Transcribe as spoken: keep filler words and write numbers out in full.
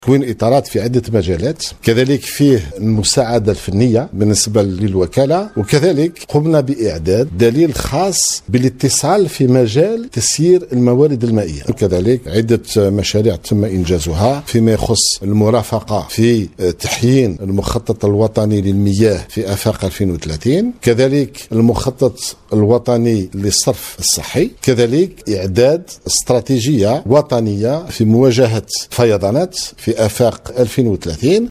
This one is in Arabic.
تكوين إطارات في عدة مجالات، كذلك فيه المساعدة الفنية بالنسبة للوكالة، وكذلك قمنا بإعداد دليل خاص بالاتصال في مجال تسيير الموارد المائية. كذلك عدة مشاريع تم إنجازها فيما يخص المرافقة في تحيين المخطط الوطني للمياه في آفاق ألفين وثلاثين، كذلك المخطط الوطني للصرف الصحي، كذلك إعداد استراتيجية وطنية في مواجهة فيضانات في آفاق ألفين وثلاثين.